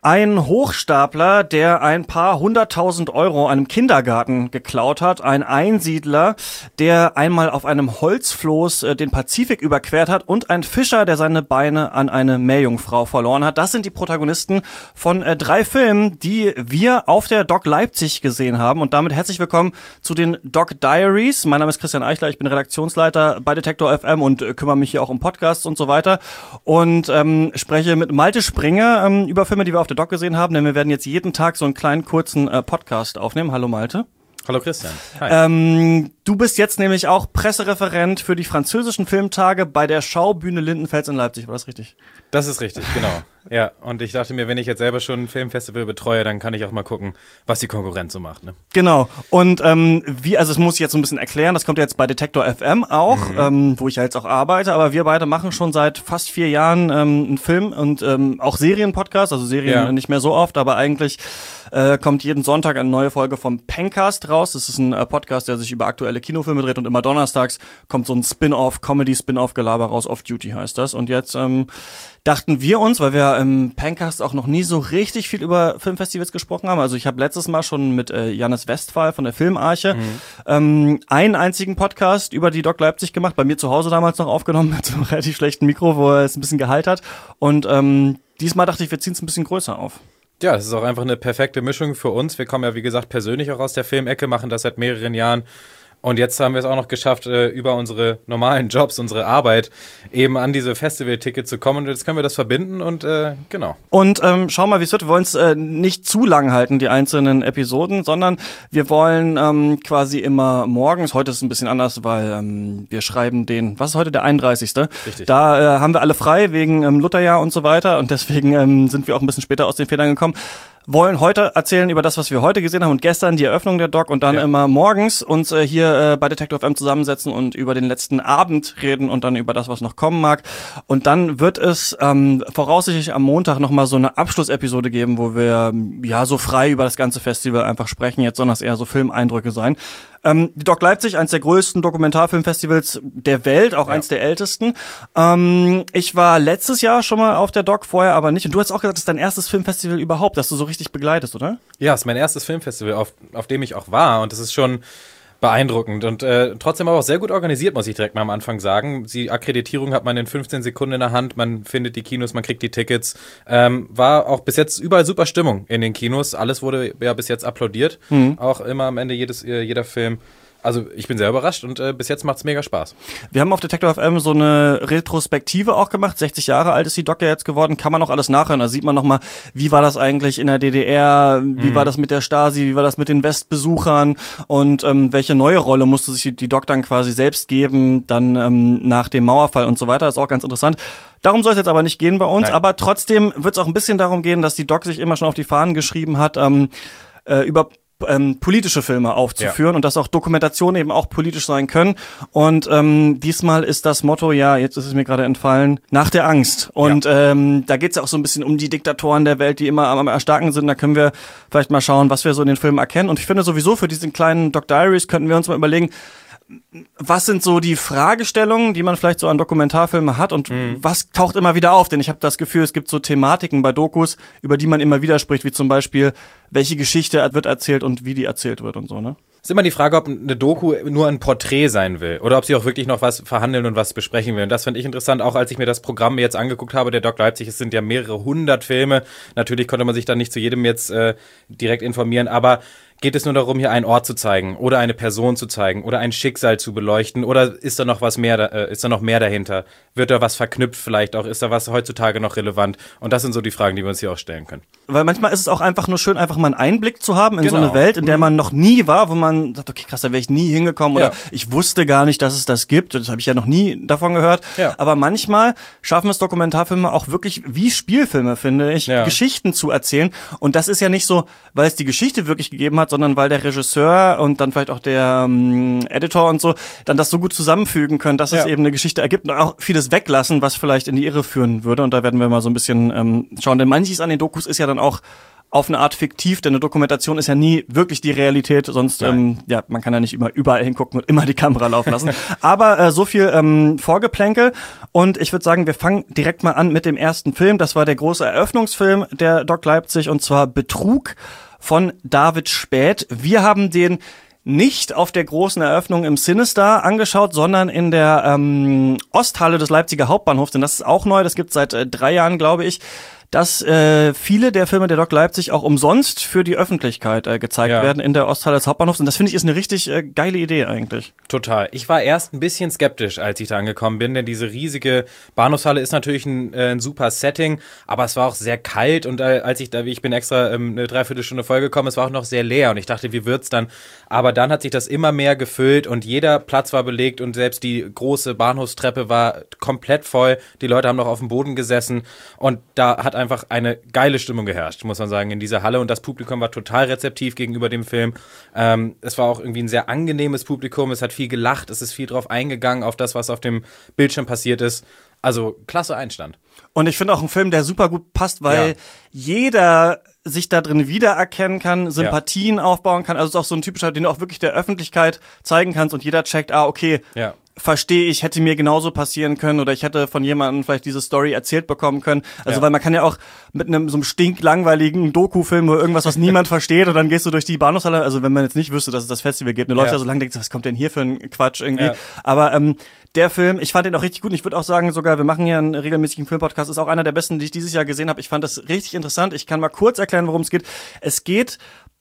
Ein Hochstapler, der ein paar 100.000 Euro einem Kindergarten geklaut hat. Ein Einsiedler, der einmal auf einem Holzfloß den Pazifik überquert hat. Und ein Fischer, der seine Beine an eine Meerjungfrau verloren hat. Das sind die Protagonisten von 3 Filmen, die wir auf der Doc Leipzig gesehen haben. Und damit herzlich willkommen zu den Doc Diaries. Mein Name ist Christian Eichler, ich bin Redaktionsleiter bei Detektor FM und kümmere mich hier auch um Podcasts und so weiter. Und spreche mit Malte Springer über Filme, die wir auf der Doc gesehen haben, denn wir werden jetzt jeden Tag so einen kleinen, kurzen Podcast aufnehmen. Hallo Malte. Hallo Christian. Hi. Du bist jetzt nämlich auch Pressereferent für die französischen Filmtage bei der Schaubühne Lindenfels in Leipzig. War das richtig? Das ist richtig, genau. Ja, und ich dachte mir, wenn ich jetzt selber schon ein Filmfestival betreue, dann kann ich auch mal gucken, was die Konkurrenz so macht. Ne? Genau. Und also es muss ich jetzt so ein bisschen erklären, das kommt jetzt bei Detektor FM auch, wo ich ja jetzt auch arbeite, aber wir beide machen schon seit fast 4 Jahren einen Film und auch Serienpodcast, also Serien nicht mehr so oft, aber eigentlich kommt jeden Sonntag eine neue Folge vom Pencast raus. Das ist ein Podcast, der sich über aktuelle Kinofilme dreht und immer donnerstags kommt so ein Comedy-Spin-Off-Gelaber raus. Off-Duty heißt das. Und jetzt dachten wir uns, weil wir im Pencast auch noch nie so richtig viel über Filmfestivals gesprochen haben. Also ich habe letztes Mal schon mit Jannis Westphal von der Filmarche einen einzigen Podcast über die Doc Leipzig gemacht, bei mir zu Hause damals noch aufgenommen mit so einem relativ schlechten Mikro, wo er es ein bisschen geheilt hat. Und diesmal dachte ich, wir ziehen es ein bisschen größer auf. Ja, es ist auch einfach eine perfekte Mischung für uns. Wir kommen ja, wie gesagt, persönlich auch aus der Filmecke, machen das seit mehreren Jahren. Und jetzt haben wir es auch noch geschafft, über unsere normalen Jobs, unsere Arbeit eben an diese Festival-Tickets zu kommen. Und jetzt können wir das verbinden und genau. Und schau mal, wie es wird. Wir wollen es nicht zu lang halten, die einzelnen Episoden, sondern wir wollen quasi immer morgens, heute ist es ein bisschen anders, weil wir schreiben was ist heute, der 31. Richtig. Da haben wir alle frei wegen Lutherjahr und so weiter und deswegen sind wir auch ein bisschen später aus den Federn gekommen. Wollen heute erzählen über das, was wir heute gesehen haben und gestern die Eröffnung der Doc und dann immer morgens uns hier bei Detektor FM zusammensetzen und über den letzten Abend reden und dann über das, was noch kommen mag. Und dann wird es voraussichtlich am Montag nochmal so eine Abschlussepisode geben, wo wir so frei über das ganze Festival einfach sprechen. Jetzt sollen das eher so Filmeindrücke sein. Die Doc Leipzig, eins der größten Dokumentarfilmfestivals der Welt, auch eins der ältesten. Ich war letztes Jahr schon mal auf der Doc, vorher aber nicht. Und du hast auch gesagt, das ist dein erstes Filmfestival überhaupt, das du so richtig begleitest, oder? Ja, es ist mein erstes Filmfestival, auf dem ich auch war. Und das ist schon beeindruckend und trotzdem aber auch sehr gut organisiert, muss ich direkt mal am Anfang sagen. Die Akkreditierung hat man in 15 Sekunden in der Hand, man findet die Kinos, man kriegt die Tickets. War auch bis jetzt überall super Stimmung in den Kinos. Alles wurde ja bis jetzt applaudiert. Auch immer am Ende jeder Film. Also ich bin sehr überrascht und bis jetzt macht's mega Spaß. Wir haben auf Detektor FM so eine Retrospektive auch gemacht. 60 Jahre alt ist die Doc ja jetzt geworden. Kann man noch alles nachhören. Da sieht man nochmal, wie war das eigentlich in der DDR, wie war das mit der Stasi, wie war das mit den Westbesuchern und welche neue Rolle musste sich die Doc dann quasi selbst geben, dann nach dem Mauerfall und so weiter. Das ist auch ganz interessant. Darum soll es jetzt aber nicht gehen bei uns. Nein. Aber trotzdem wird es auch ein bisschen darum gehen, dass die Doc sich immer schon auf die Fahnen geschrieben hat, über politische Filme aufzuführen und dass auch Dokumentationen eben auch politisch sein können. Und diesmal ist das Motto, jetzt ist es mir gerade entfallen, nach der Angst. Und da geht es ja auch so ein bisschen um die Diktatoren der Welt, die immer am Erstarken sind. Da können wir vielleicht mal schauen, was wir so in den Filmen erkennen. Und ich finde sowieso, für diesen kleinen Doc Diaries könnten wir uns mal überlegen, was sind so die Fragestellungen, die man vielleicht so an Dokumentarfilmen hat und was taucht immer wieder auf? Denn ich habe das Gefühl, es gibt so Thematiken bei Dokus, über die man immer wieder spricht, wie zum Beispiel, welche Geschichte wird erzählt und wie die erzählt wird und so, ne? Es ist immer die Frage, ob eine Doku nur ein Porträt sein will oder ob sie auch wirklich noch was verhandeln und was besprechen will. Und das finde ich interessant, auch als ich mir das Programm jetzt angeguckt habe, der Doc Leipzig, es sind ja mehrere 100 Filme. Natürlich konnte man sich dann nicht zu jedem jetzt direkt informieren, aber geht es nur darum, hier einen Ort zu zeigen oder eine Person zu zeigen oder ein Schicksal zu beleuchten oder ist da noch was mehr, ist da noch mehr dahinter? Wird da was verknüpft vielleicht auch? Ist da was heutzutage noch relevant? Und das sind so die Fragen, die wir uns hier auch stellen können. Weil manchmal ist es auch einfach nur schön, einfach mal einen Einblick zu haben in so eine Welt, in der man noch nie war, wo man sagt, okay, krass, da wäre ich nie hingekommen oder ich wusste gar nicht, dass es das gibt. Das habe ich ja noch nie davon gehört. Ja. Aber manchmal schaffen es Dokumentarfilme auch wirklich wie Spielfilme, finde ich, Geschichten zu erzählen. Und das ist ja nicht so, weil es die Geschichte wirklich gegeben hat, sondern weil der Regisseur und dann vielleicht auch der Editor und so dann das so gut zusammenfügen können, dass es eben eine Geschichte ergibt und auch vieles weglassen, was vielleicht in die Irre führen würde. Und da werden wir mal so ein bisschen schauen. Denn manches an den Dokus ist ja dann auch auf eine Art fiktiv, denn eine Dokumentation ist ja nie wirklich die Realität, sonst, man kann ja nicht immer überall hingucken und immer die Kamera laufen lassen. Aber so viel Vorgeplänkel und ich würde sagen, wir fangen direkt mal an mit dem ersten Film. Das war der große Eröffnungsfilm der Doc Leipzig und zwar Betrug von David Späth. Wir haben den nicht auf der großen Eröffnung im Cinestar angeschaut, sondern in der Osthalle des Leipziger Hauptbahnhofs, denn das ist auch neu, das gibt es seit 3 Jahren, glaube ich, dass viele der Filme der Doc Leipzig auch umsonst für die Öffentlichkeit gezeigt werden in der Osthalle des Hauptbahnhofs. Und das finde ich ist eine richtig geile Idee eigentlich. Total. Ich war erst ein bisschen skeptisch, als ich da angekommen bin, denn diese riesige Bahnhofshalle ist natürlich ein super Setting, aber es war auch sehr kalt und ich bin extra eine Dreiviertelstunde vollgekommen, es war auch noch sehr leer und ich dachte, wie wird's dann? Aber dann hat sich das immer mehr gefüllt und jeder Platz war belegt und selbst die große Bahnhofstreppe war komplett voll. Die Leute haben noch auf dem Boden gesessen und da hat einfach eine geile Stimmung geherrscht, muss man sagen, in dieser Halle und das Publikum war total rezeptiv gegenüber dem Film. Es war auch irgendwie ein sehr angenehmes Publikum, es hat viel gelacht, es ist viel drauf eingegangen, auf das, was auf dem Bildschirm passiert ist. Also, klasse Einstand. Und ich finde auch ein Film, der super gut passt, weil jeder sich da drin wiedererkennen kann, Sympathien aufbauen kann. Also es ist auch so ein typischer, den du auch wirklich der Öffentlichkeit zeigen kannst und jeder checkt, okay, verstehe ich, hätte mir genauso passieren können oder ich hätte von jemandem vielleicht diese Story erzählt bekommen können. Also weil man kann ja auch mit so einem stinklangweiligen Doku-Film oder irgendwas, was niemand versteht und dann gehst du durch die Bahnhofshalle, also wenn man jetzt nicht wüsste, dass es das Festival gibt, du läufst ja so lang, denkst, was kommt denn hier für ein Quatsch irgendwie. Aber der Film, ich fand den auch richtig gut und ich würde auch sagen, sogar, wir machen ja einen regelmäßigen Filmpodcast, ist auch einer der besten, die ich dieses Jahr gesehen habe. Ich fand das richtig interessant. Ich kann mal kurz erklären, worum es geht. Es geht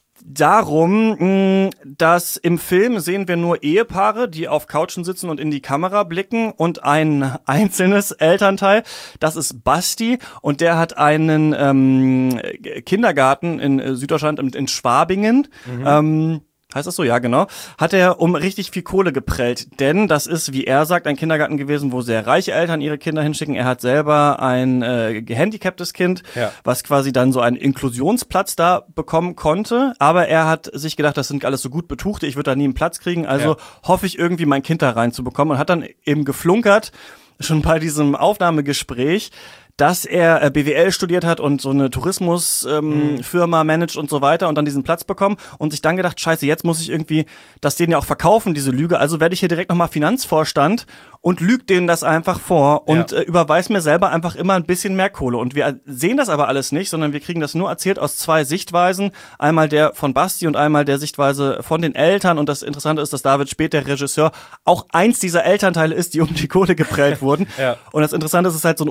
darum, dass im Film sehen wir nur Ehepaare, die auf Couchen sitzen und in die Kamera blicken und ein einzelnes Elternteil, das ist Basti und der hat einen Kindergarten in Süddeutschland, in Schwabingen, heißt das so? Ja, genau. Hat er um richtig viel Kohle geprellt. Denn das ist, wie er sagt, ein Kindergarten gewesen, wo sehr reiche Eltern ihre Kinder hinschicken. Er hat selber ein gehandicaptes Kind, was quasi dann so einen Inklusionsplatz da bekommen konnte. Aber er hat sich gedacht, das sind alles so gut Betuchte, ich würde da nie einen Platz kriegen. Also hoffe ich irgendwie, mein Kind da reinzubekommen. Und hat dann eben geflunkert, schon bei diesem Aufnahmegespräch, dass er BWL studiert hat und so eine Tourismusfirma managt und so weiter und dann diesen Platz bekommen und sich dann gedacht, scheiße, jetzt muss ich irgendwie das denen ja auch verkaufen, diese Lüge, also werde ich hier direkt nochmal Finanzvorstand und lügt denen das einfach vor und überweist mir selber einfach immer ein bisschen mehr Kohle. Und wir sehen das aber alles nicht, sondern wir kriegen das nur erzählt aus 2 Sichtweisen. Einmal der von Basti und einmal der Sichtweise von den Eltern. Und das Interessante ist, dass David Späth, der Regisseur, auch eins dieser Elternteile ist, die um die Kohle geprellt wurden. Und das Interessante ist, es ist halt so ein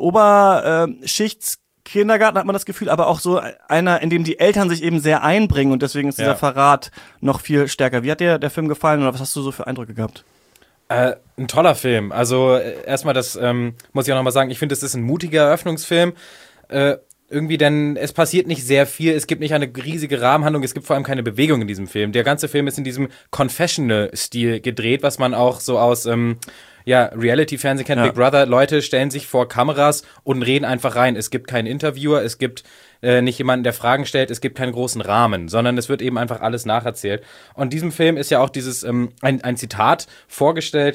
Oberschichts-Kindergarten, hat man das Gefühl, aber auch so einer, in dem die Eltern sich eben sehr einbringen und deswegen ist dieser Verrat noch viel stärker. Wie hat dir der Film gefallen oder was hast du so für Eindrücke gehabt? Ein toller Film. Also erstmal, das muss ich auch nochmal sagen, ich finde, es ist ein mutiger Eröffnungsfilm. Irgendwie, denn es passiert nicht sehr viel, es gibt nicht eine riesige Rahmenhandlung, es gibt vor allem keine Bewegung in diesem Film. Der ganze Film ist in diesem Confessional-Stil gedreht, was man auch so aus Reality-Fernsehen kennt. Big Brother, Leute stellen sich vor Kameras und reden einfach rein. Es gibt keinen Interviewer, es gibt nicht jemanden, der Fragen stellt, es gibt keinen großen Rahmen, sondern es wird eben einfach alles nacherzählt. Und in diesem Film ist ja auch dieses ein Zitat vorgestellt,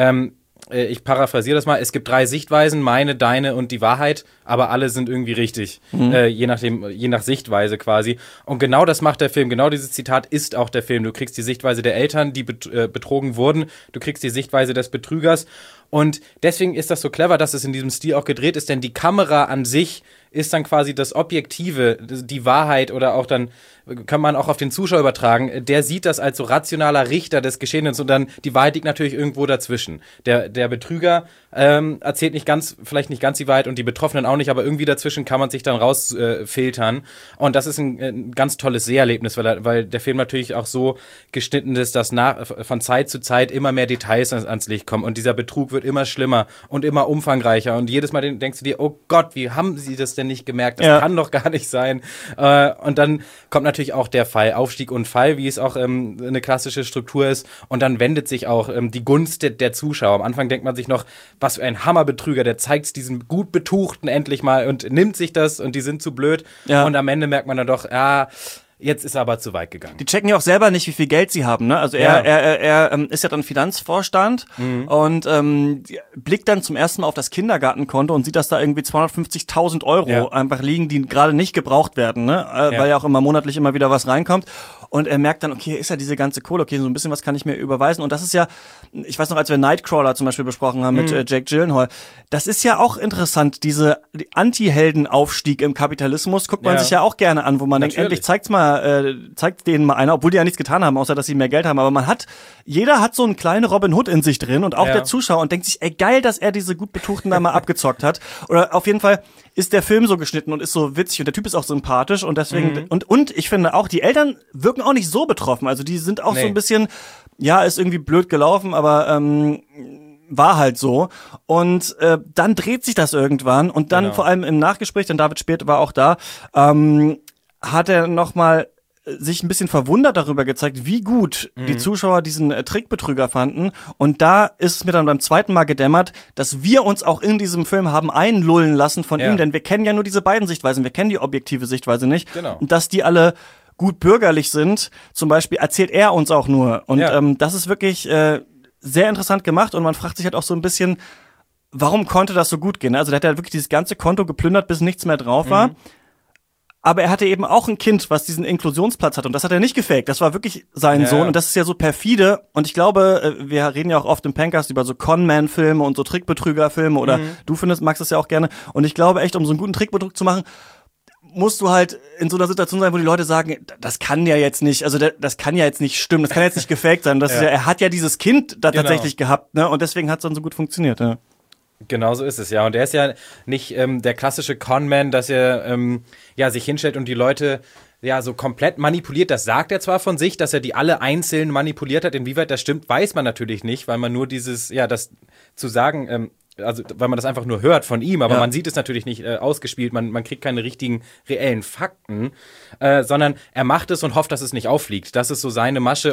ich paraphrasiere das mal, es gibt 3 Sichtweisen, meine, deine und die Wahrheit, aber alle sind irgendwie richtig, je nach Sichtweise quasi. Und genau das macht der Film, genau dieses Zitat ist auch der Film. Du kriegst die Sichtweise der Eltern, die betrogen wurden, du kriegst die Sichtweise des Betrügers und deswegen ist das so clever, dass es in diesem Stil auch gedreht ist, denn die Kamera an sich ist dann quasi das Objektive, die Wahrheit oder auch dann kann man auch auf den Zuschauer übertragen, der sieht das als so rationaler Richter des Geschehenen und dann die Wahrheit liegt natürlich irgendwo dazwischen. Der Betrüger erzählt vielleicht nicht ganz die Wahrheit und die Betroffenen auch nicht, aber irgendwie dazwischen kann man sich dann rausfiltern und das ist ein ganz tolles Seherlebnis, weil der Film natürlich auch so geschnitten ist, dass von Zeit zu Zeit immer mehr Details ans Licht kommen und dieser Betrug wird immer schlimmer und immer umfangreicher und jedes Mal denkst du dir, oh Gott, wie haben sie das denn nicht gemerkt? Das kann doch gar nicht sein. Und dann kommt natürlich auch der Fall, Aufstieg und Fall, wie es auch eine klassische Struktur ist. Und dann wendet sich auch die Gunst der Zuschauer. Am Anfang denkt man sich noch, was für ein Hammerbetrüger, der zeigt es diesen gut Betuchten endlich mal und nimmt sich das und die sind zu blöd. Ja. Und am Ende merkt man dann doch, jetzt ist er aber zu weit gegangen. Die checken ja auch selber nicht, wie viel Geld sie haben, ne? Also er ist ja dann Finanzvorstand und blickt dann zum ersten Mal auf das Kindergartenkonto und sieht, dass da irgendwie 250.000 Euro einfach liegen, die gerade nicht gebraucht werden, ne? Weil ja auch immer monatlich immer wieder was reinkommt. Und er merkt dann, okay, ist ja diese ganze Kohle, okay, so ein bisschen was kann ich mir überweisen. Und das ist ja, ich weiß noch, als wir Nightcrawler zum Beispiel besprochen haben mit Jake Gyllenhaal, das ist ja auch interessant, die Anti-Helden-Aufstieg im Kapitalismus guckt man sich ja auch gerne an, wo man denkt, endlich zeigt denen mal einer, obwohl die ja nichts getan haben, außer dass sie mehr Geld haben. Aber jeder hat so einen kleinen Robin Hood in sich drin und auch der Zuschauer und denkt sich, ey, geil, dass er diese gut Betuchten da mal abgezockt hat. Oder auf jeden Fall ist der Film so geschnitten und ist so witzig und der Typ ist auch sympathisch und deswegen, und ich finde auch, die Eltern wirken auch nicht so betroffen. Also die sind auch so ein bisschen, ja, ist irgendwie blöd gelaufen, aber war halt so. Und dann dreht sich das irgendwann und dann vor allem im Nachgespräch, denn David Speth war auch da, hat er nochmal sich ein bisschen verwundert darüber gezeigt, wie gut die Zuschauer diesen Trickbetrüger fanden. Und da ist es mir dann beim zweiten Mal gedämmert, dass wir uns auch in diesem Film haben einlullen lassen von ihm, denn wir kennen ja nur diese beiden Sichtweisen, wir kennen die objektive Sichtweise nicht. Genau. Und dass die alle gut bürgerlich sind, zum Beispiel erzählt er uns auch nur. Und das ist wirklich sehr interessant gemacht und man fragt sich halt auch so ein bisschen, warum konnte das so gut gehen? Also der hat ja wirklich dieses ganze Konto geplündert, bis nichts mehr drauf war. Aber er hatte eben auch ein Kind, was diesen Inklusionsplatz hat. Und das hat er nicht gefaked. Das war wirklich sein Sohn. Und das ist ja so perfide. Und ich glaube, wir reden ja auch oft im Pencast über so Con-Man-Filme und so Trickbetrüger-Filme. Oder du magst das ja auch gerne. Und ich glaube echt, um so einen guten Trickbetrug zu machen, musst du halt in so einer Situation sein, wo die Leute sagen, das kann ja jetzt nicht, also das kann ja jetzt nicht stimmen. Das kann jetzt nicht gefaked sein. Das ist ja, er hat ja dieses Kind da tatsächlich gehabt. Ne? Und deswegen hat es dann so gut funktioniert. Ja. Genau so ist es, ja. Und er ist ja nicht der klassische Conman, dass er sich hinstellt und die Leute so komplett manipuliert. Das sagt er zwar von sich, dass er die alle einzeln manipuliert hat. Inwieweit das stimmt, weiß man natürlich nicht, weil man nur das zu sagen, also weil man das einfach nur hört von ihm, aber man sieht es natürlich nicht ausgespielt, man kriegt keine richtigen, reellen Fakten, sondern er macht es und hofft, dass es nicht auffliegt. Das ist so seine Masche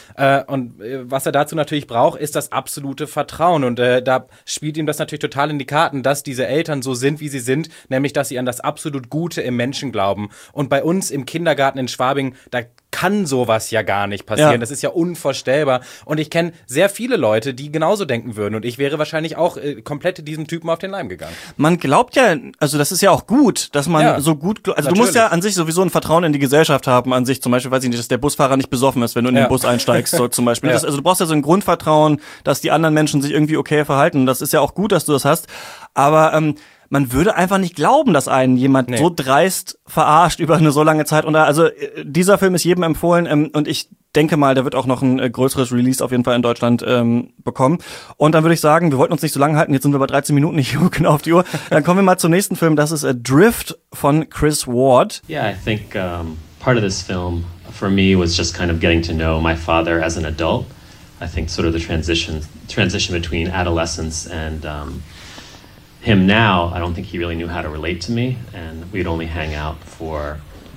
und was er dazu natürlich braucht, ist das absolute Vertrauen und da spielt ihm das natürlich total in die Karten, dass diese Eltern so sind, wie sie sind, nämlich, dass sie an das absolut Gute im Menschen glauben. Und bei uns im Kindergarten in Schwabing, da kann sowas ja gar nicht passieren. Das ist ja unvorstellbar. Und ich kenne sehr viele Leute, die genauso denken würden. Und ich wäre wahrscheinlich auch komplett diesem Typen auf den Leim gegangen. Man glaubt ja, also das ist ja auch gut, dass man so gut, also natürlich. Du musst ja an sich sowieso ein Vertrauen in die Gesellschaft haben, an sich zum Beispiel, weiß ich nicht, dass der Busfahrer nicht besoffen ist, wenn du in den Bus einsteigst, so zum Beispiel. Also du brauchst ja so ein Grundvertrauen, dass die anderen Menschen sich irgendwie okay verhalten. Das ist ja auch gut, dass du das hast. Aber man würde einfach nicht glauben, dass einen jemand so dreist verarscht über eine so lange Zeit. Und also dieser Film ist jedem empfohlen und ich denke mal, der wird auch noch ein größeres Release auf jeden Fall in Deutschland bekommen. Und dann würde ich sagen, wir wollten uns nicht so lange halten, jetzt sind wir bei 13 Minuten, nicht genau auf die Uhr. Dann kommen wir mal zum nächsten Film, das ist Drift von Chris Ward. Yeah, I think part of this film for me was just kind of getting to know my father as an adult. I think sort of the transition between adolescence and him now, I don't think he really knew how to relate to me, and we'd only hang out for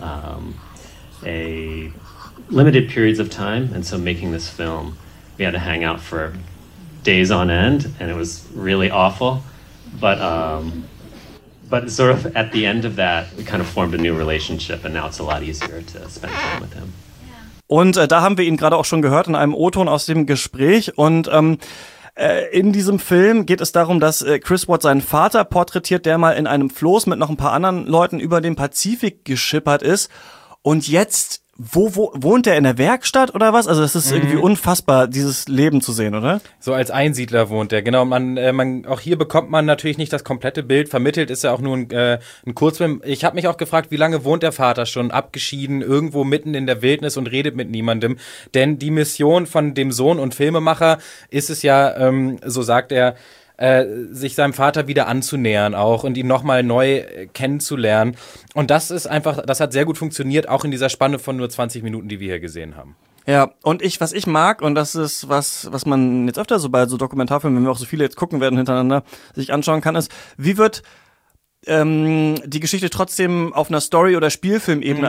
a limited periods of time, and so making this film, we had to hang out for days on end, and it was really awful, but sort of at the end of that, we kind of formed a new relationship, and now it's a lot easier to spend time with him. Und da haben wir ihn gerade auch schon gehört in einem O-Ton aus dem Gespräch und in diesem Film geht es darum, dass Chris Ward seinen Vater porträtiert, der mal in einem Floß mit noch ein paar anderen Leuten über den Pazifik geschippert ist. Und jetzt, wo wohnt er in der Werkstatt oder was? Also das ist irgendwie unfassbar, dieses Leben zu sehen, oder? So als Einsiedler wohnt er, genau. Man auch hier bekommt man natürlich nicht das komplette Bild. Vermittelt ist ja auch nur ein Kurzfilm. Ich habe mich auch gefragt, wie lange wohnt der Vater schon abgeschieden, irgendwo mitten in der Wildnis und redet mit niemandem. Denn die Mission von dem Sohn und Filmemacher ist es ja, so sagt er, sich seinem Vater wieder anzunähern auch und ihn nochmal neu kennenzulernen. Und das ist einfach, das hat sehr gut funktioniert, auch in dieser Spanne von nur 20 Minuten, die wir hier gesehen haben. Ja, und was ich mag, und das ist was man jetzt öfter so bei so Dokumentarfilmen, wenn wir auch so viele jetzt gucken werden hintereinander, sich anschauen kann, ist, wie wird die Geschichte trotzdem auf einer Story- oder Spielfilmebene,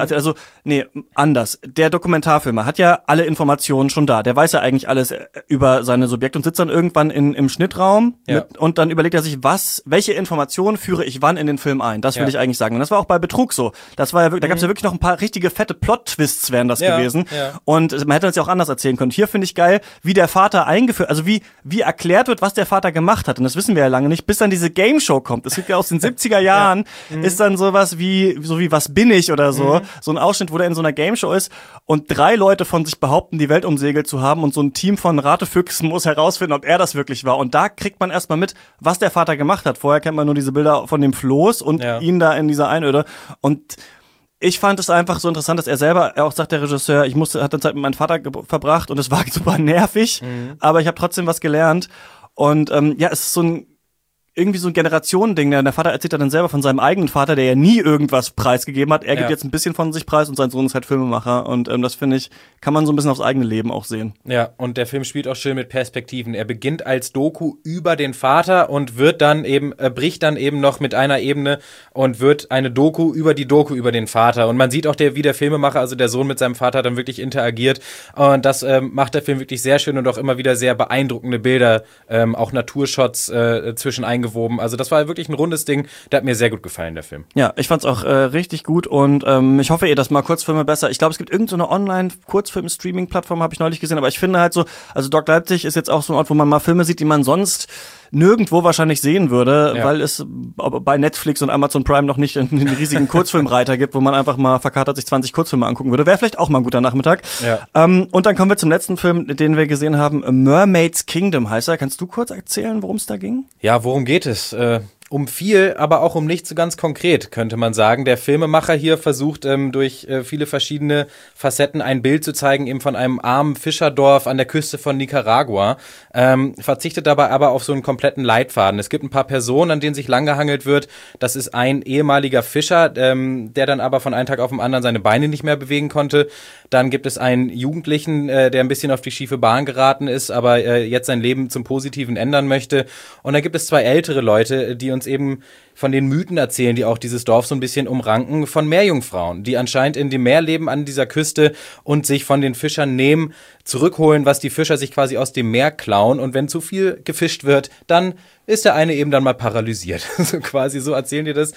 anders. Der Dokumentarfilmer hat ja alle Informationen schon da. Der weiß ja eigentlich alles über seine Subjekte und sitzt dann irgendwann im Schnittraum und dann überlegt er sich, welche Informationen führe ich wann in den Film ein. Das will ich eigentlich sagen. Und das war auch bei Betrug so. Das war ja wirklich, da gab es ja wirklich noch ein paar richtige fette Plot-Twists wären das gewesen. Ja. Und man hätte das ja auch anders erzählen können. Hier finde ich geil, wie der Vater eingeführt, also wie erklärt wird, was der Vater gemacht hat. Und das wissen wir ja lange nicht, bis dann diese Game-Show kommt. Es gibt ja aus den 70er Jahren ist dann sowas wie was bin ich oder so. So ein Ausschnitt, wo der in so einer Game-Show ist und 3 Leute von sich behaupten, die Welt umsegelt zu haben und so ein Team von Ratefüchsen muss herausfinden, ob er das wirklich war. Und da kriegt man erstmal mit, was der Vater gemacht hat. Vorher kennt man nur diese Bilder von dem Floß und ihn da in dieser Einöde. Und ich fand es einfach so interessant, dass er auch sagt, der Regisseur, hat dann Zeit mit meinem Vater verbracht und es war super nervig, aber ich habe trotzdem was gelernt. Und es ist irgendwie so ein Generationending. Der Vater erzählt dann selber von seinem eigenen Vater, der ja nie irgendwas preisgegeben hat. Er gibt jetzt ein bisschen von sich preis und sein Sohn ist halt Filmemacher. Und das, finde ich, kann man so ein bisschen aufs eigene Leben auch sehen. Ja, und der Film spielt auch schön mit Perspektiven. Er beginnt als Doku über den Vater und bricht dann eben noch mit einer Ebene und wird eine Doku über den Vater. Und man sieht auch, wie der Filmemacher, also der Sohn mit seinem Vater, dann wirklich interagiert. Und das macht der Film wirklich sehr schön und auch immer wieder sehr beeindruckende Bilder, auch Naturshots zwischen eingewoben. Also das war wirklich ein rundes Ding. Der hat mir sehr gut gefallen, der Film. Ja, ich fand's auch richtig gut und ich hoffe das mal Kurzfilme besser. Ich glaube, es gibt irgendeine Online-Kurzfilm-Streaming-Plattform, habe ich neulich gesehen, aber ich finde halt so, also Doc Leipzig ist jetzt auch so ein Ort, wo man mal Filme sieht, die man sonst nirgendwo wahrscheinlich sehen würde, weil es bei Netflix und Amazon Prime noch nicht einen riesigen Kurzfilmreiter gibt, wo man einfach mal verkatert sich 20 Kurzfilme angucken würde. Wäre vielleicht auch mal ein guter Nachmittag. Ja. Und dann kommen wir zum letzten Film, den wir gesehen haben. Mermaid's Kingdom heißt er. Kannst du kurz erzählen, worum es da ging? Ja, worum geht es? Um viel, aber auch um nicht so ganz konkret, könnte man sagen. Der Filmemacher hier versucht durch viele verschiedene Facetten ein Bild zu zeigen, eben von einem armen Fischerdorf an der Küste von Nicaragua, verzichtet dabei aber auf so einen kompletten Leitfaden. Es gibt ein paar Personen, an denen sich langgehangelt wird. Das ist ein ehemaliger Fischer, der dann aber von einem Tag auf den anderen seine Beine nicht mehr bewegen konnte. Dann gibt es einen Jugendlichen, der ein bisschen auf die schiefe Bahn geraten ist, aber jetzt sein Leben zum Positiven ändern möchte. Und dann gibt es 2 ältere Leute, die uns eben von den Mythen erzählen, die auch dieses Dorf so ein bisschen umranken, von Meerjungfrauen, die anscheinend in dem Meer leben an dieser Küste und sich von den Fischern zurückholen, was die Fischer sich quasi aus dem Meer klauen. Und wenn zu viel gefischt wird, dann ist der eine eben dann mal paralysiert. So quasi, so erzählen die das.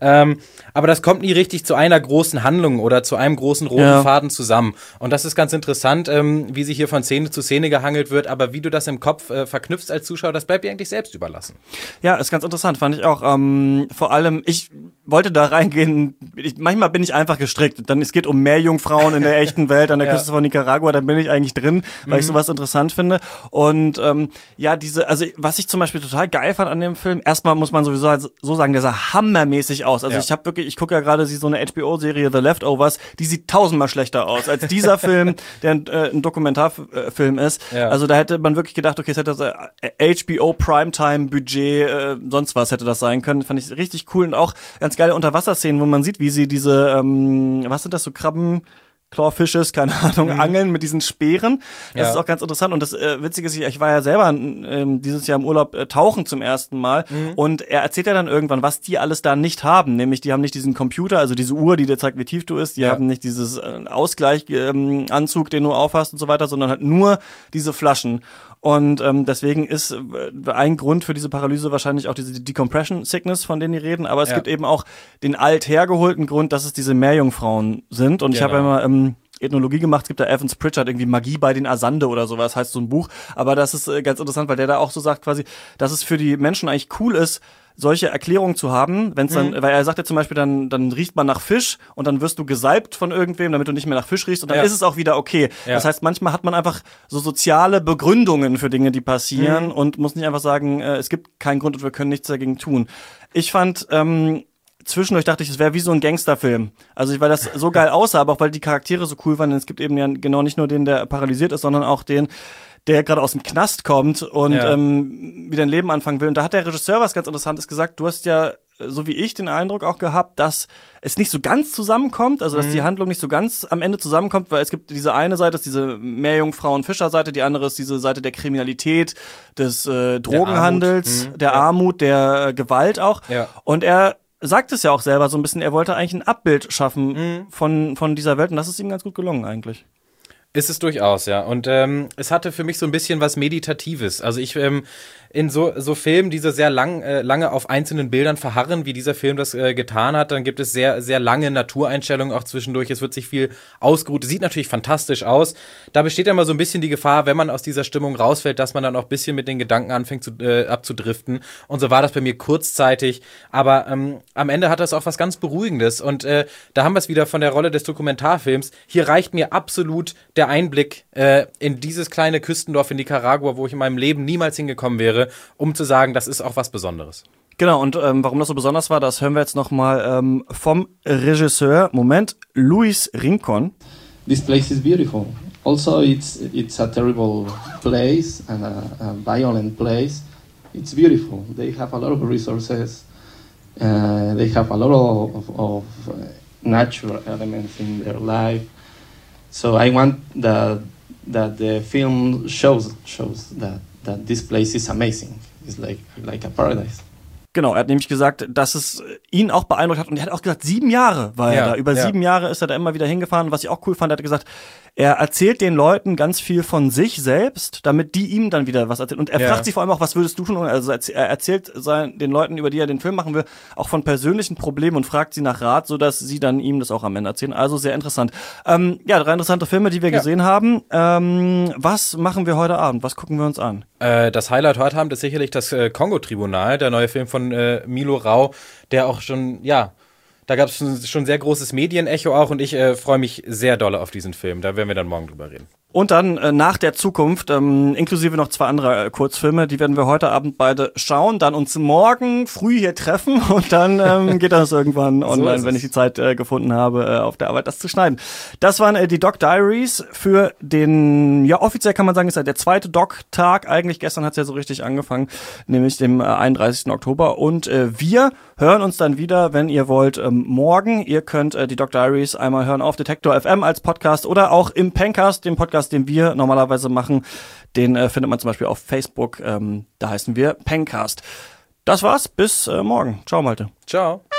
Aber das kommt nie richtig zu einer großen Handlung oder zu einem großen roten Faden zusammen. Und das ist ganz interessant, wie sich hier von Szene zu Szene gehangelt wird. Aber wie du das im Kopf verknüpfst als Zuschauer, das bleibt dir eigentlich selbst überlassen. Ja, ist ganz interessant, fand ich auch. Vor allem, ich wollte da reingehen, manchmal bin ich einfach gestrickt. Es geht um Meerjungfrauen in der echten Welt an der Küste von Nicaragua, dann bin ich eigentlich drin, weil ich sowas interessant finde. Und was ich zum Beispiel total geil fand an dem Film, erstmal muss man sowieso halt so sagen, der sah hammermäßig aus. Also ich gucke ja gerade so eine HBO-Serie The Leftovers, die sieht 1000-mal schlechter aus als dieser Film, der ein Dokumentarfilm ist. Ja. Also da hätte man wirklich gedacht, okay, es hätte das HBO Primetime-Budget, sonst was hätte das sein können. Fand ich richtig cool und auch ganz geile Unterwasserszenen, wo man sieht, wie sie diese, was sind das, so Krabben, Clawfishes, keine Ahnung, angeln mit diesen Speeren. Das ist auch ganz interessant. Und das Witzige ist, ich war ja selber dieses Jahr im Urlaub tauchen zum ersten Mal. Und er erzählt ja dann irgendwann, was die alles da nicht haben. Nämlich, die haben nicht diesen Computer, also diese Uhr, die dir zeigt, wie tief du bist. Die haben nicht dieses Ausgleich-Anzug, den du aufhast und so weiter, sondern halt nur diese Flaschen. Und deswegen ist ein Grund für diese Paralyse wahrscheinlich auch diese Decompression Sickness, von denen die reden. Aber es gibt eben auch den althergeholten Grund, dass es diese Meerjungfrauen sind. Und ich habe ja immer Ethnologie gemacht. Es gibt da Evans Pritchard, irgendwie Magie bei den Asande oder sowas, heißt so ein Buch. Aber das ist ganz interessant, weil der da auch so sagt quasi, dass es für die Menschen eigentlich cool ist, solche Erklärungen zu haben, wenn es dann, weil er sagt ja zum Beispiel, dann riecht man nach Fisch und dann wirst du gesalbt von irgendwem, damit du nicht mehr nach Fisch riechst und dann ist es auch wieder okay. Ja. Das heißt, manchmal hat man einfach so soziale Begründungen für Dinge, die passieren und muss nicht einfach sagen, es gibt keinen Grund und wir können nichts dagegen tun. Ich fand, zwischendurch dachte ich, es wäre wie so ein Gangsterfilm. Also weil das so geil aussah, aber auch weil die Charaktere so cool waren. Es gibt eben ja genau nicht nur den, der paralysiert ist, sondern auch den, der gerade aus dem Knast kommt und wieder ein Leben anfangen will. Und da hat der Regisseur was ganz Interessantes gesagt. Du hast ja, so wie ich, den Eindruck auch gehabt, dass es nicht so ganz zusammenkommt, also dass die Handlung nicht so ganz am Ende zusammenkommt, weil es gibt diese eine Seite, ist diese Meerjungfrauen-Fischer-Seite, die andere ist diese Seite der Kriminalität, des Drogenhandels, der Armut, der Gewalt auch. Ja. Und er sagt es ja auch selber so ein bisschen, er wollte eigentlich ein Abbild schaffen von dieser Welt und das ist ihm ganz gut gelungen eigentlich. Ist es durchaus, ja. Und es hatte für mich so ein bisschen was Meditatives. Also ich in so Filmen, die so sehr lange auf einzelnen Bildern verharren, wie dieser Film das getan hat, dann gibt es sehr, sehr lange Natureinstellungen auch zwischendurch. Es wird sich viel ausgeruht. Sieht natürlich fantastisch aus. Da besteht immer so ein bisschen die Gefahr, wenn man aus dieser Stimmung rausfällt, dass man dann auch ein bisschen mit den Gedanken anfängt abzudriften. Und so war das bei mir kurzzeitig. Aber am Ende hat das auch was ganz Beruhigendes. Und da haben wir es wieder von der Rolle des Dokumentarfilms. Hier reicht mir absolut der Einblick in dieses kleine Küstendorf in Nicaragua, wo ich in meinem Leben niemals hingekommen wäre, um zu sagen, das ist auch was Besonderes. Genau, und warum das so besonders war, das hören wir jetzt nochmal vom Regisseur, Luis Rincon. This place is beautiful. Also, it's a terrible place and a violent place. It's beautiful. They have a lot of resources. They have a lot of natural elements in their life. So I want that the film shows that this place is amazing. It's like a paradise. Genau, er hat nämlich gesagt, dass es ihn auch beeindruckt hat und er hat auch gesagt, 7 Jahre war er da. Über 7 Jahre ist er da immer wieder hingefahren. Was ich auch cool fand, er hat gesagt, er erzählt den Leuten ganz viel von sich selbst, damit die ihm dann wieder was erzählen. Und er fragt sich vor allem auch, was würdest du tun? Also er erzählt den Leuten, über die er den Film machen will, auch von persönlichen Problemen und fragt sie nach Rat, sodass sie dann ihm das auch am Ende erzählen. Also sehr interessant. 3 interessante Filme, die wir gesehen haben. Was machen wir heute Abend? Was gucken wir uns an? Das Highlight heute Abend ist sicherlich das Kongo-Tribunal, der neue Film von Milo Rau, der auch schon, da gab es schon sehr großes Medienecho auch und ich freue mich sehr doll auf diesen Film. Da werden wir dann morgen drüber reden. Und dann nach der Zukunft, inklusive noch 2 andere Kurzfilme, die werden wir heute Abend beide schauen, dann uns morgen früh hier treffen und dann geht das irgendwann online, so wenn ich die Zeit gefunden habe, auf der Arbeit das zu schneiden. Das waren die Doc Diaries für den, offiziell kann man sagen, ist ja der 2. Doc-Tag eigentlich. Gestern hat es ja so richtig angefangen, nämlich dem 31. Oktober. Und wir hören uns dann wieder, wenn ihr wollt, morgen. Ihr könnt die Doc Diaries einmal hören auf Detektor FM als Podcast oder auch im Pencast, dem Podcast, den wir normalerweise machen. Den findet man zum Beispiel auf Facebook. Da heißen wir Pencast. Das war's. Bis morgen. Ciao, Malte. Ciao.